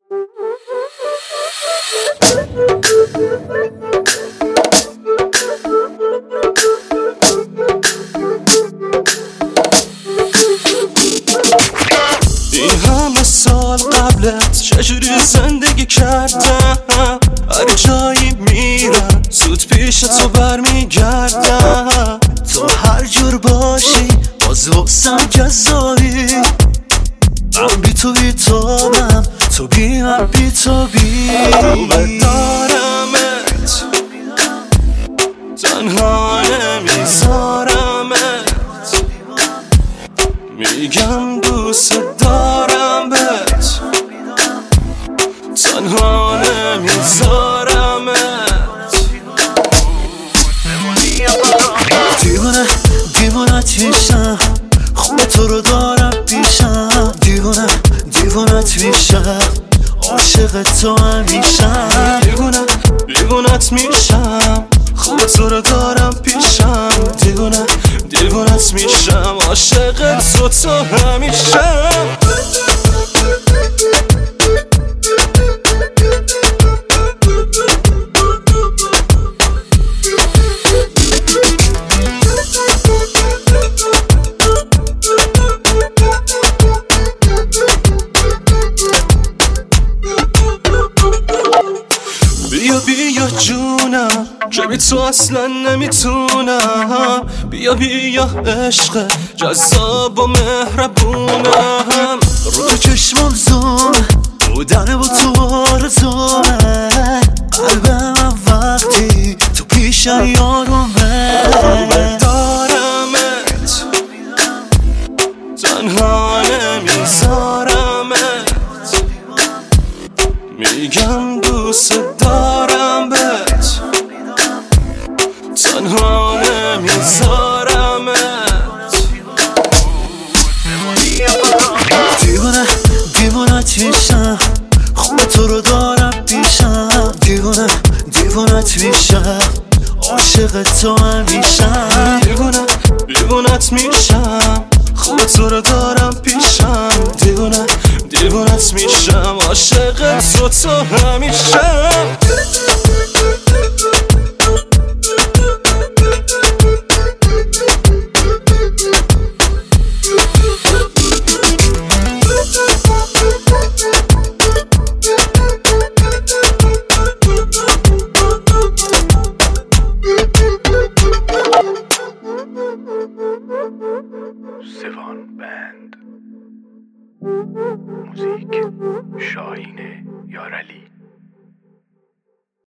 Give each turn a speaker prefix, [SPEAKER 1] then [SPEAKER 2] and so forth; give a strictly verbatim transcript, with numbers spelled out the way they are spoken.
[SPEAKER 1] این همه سال قبلت چجوری زندگی کردم، هر جایی میرم زود پیش تو برمیگردم.
[SPEAKER 2] تو هر جور باشی باز واسم جذابی، من بی تو بی تو من، تو بی من بی تو بی
[SPEAKER 1] دارمت، تنها نمیذارمت، میگم دوست دارمت، تنها نمیذارمت.
[SPEAKER 2] دیوانه دیوانت میشم، خون تو رو دارم پیشم. دیوانه دیوانت میشم، عاشق تو همیشم.
[SPEAKER 1] دیوانه دیوانت میشم، خوب تو رو دارم پیشم. دیوانه دیوانت میشم، عاشق تو تو همیشم. بیا بیا جونم که بی تو اصلا نمیتونم. بیا بیا عشق جذاب و مهربونم.
[SPEAKER 2] رو تو چشمم زوم بودن با تو آرزومه، قلبم وقتی تو پیش یارومه.
[SPEAKER 1] دارمت، تنها نمیذارمت، میگم دوست دارمت، تنها نمیذارمت.
[SPEAKER 2] دیوانه دیوانت میشم، خون تو رو دارم پیشم. دیوانه دیوانت میشم، عاشق تو همیشم.
[SPEAKER 1] دیوانه دیوانت میشم، خوب تو رو دارم پیشم. دیوانه دیوانت میشم، عاشق تو تو همیشم.